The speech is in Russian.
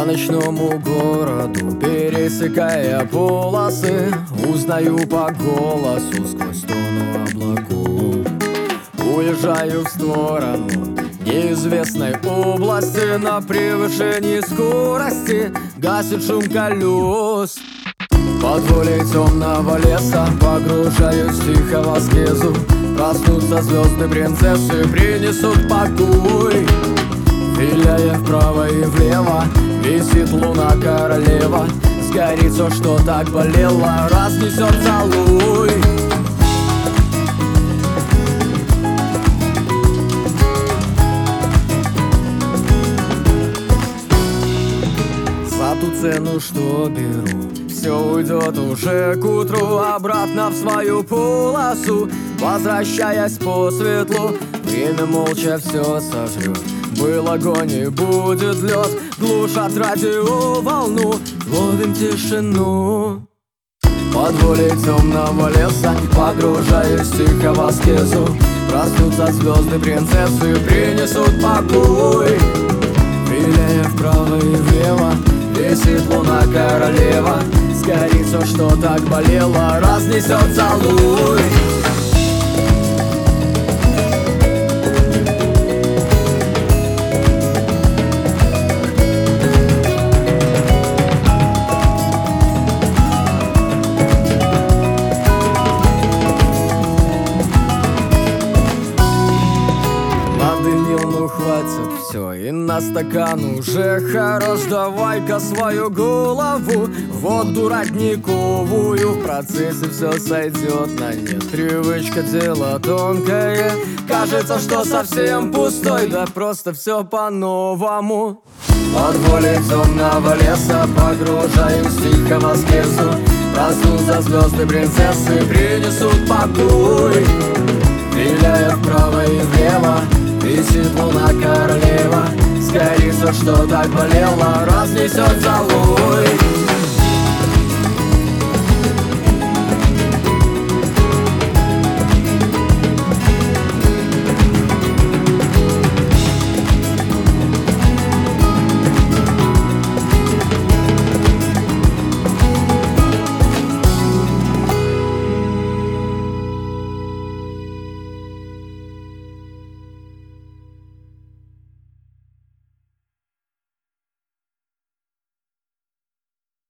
ночному городу, пересекая полосы, узнаю по голосу сквозь тону облаков. Уезжаю в сторону неизвестной области, на превышении скорости гасит шум колес. Под волей темного леса погружаюсь тихо в аскезу. Проснутся звезды принцессы, принесут покой. Виляя вправо и влево, висит луна королева. Сгорит все, что так болело, разнесет целуй. За ту цену, что беру, все уйдет уже к утру, обратно в свою полосу. Возвращаясь по светлу, время молча все сожрет. Был огонь и будет лед, глушат радиоволну, ловим тишину. Под волей темного леса погружаюсь тихо в аскезу. Проснутся звезды принцессы, принесут покой. Виляя вправо и влево, висит луна королева. Сгорит все, что так болело, разнесет целуй. Ну хватит все, и на стакан уже хорош. Давай-ка свою голову в воду родниковую. В процессе все сойдет на нет, привычка дело тонкое. Кажется, что совсем пустой, да просто все по-новому. Под волей темного леса погружаюсь тихо в аскезу. Проснутся звезды принцессы, принесут покой. Виляя вправо и влево, висит луна королева. Сгорит все, что так болело, разнесет целуй.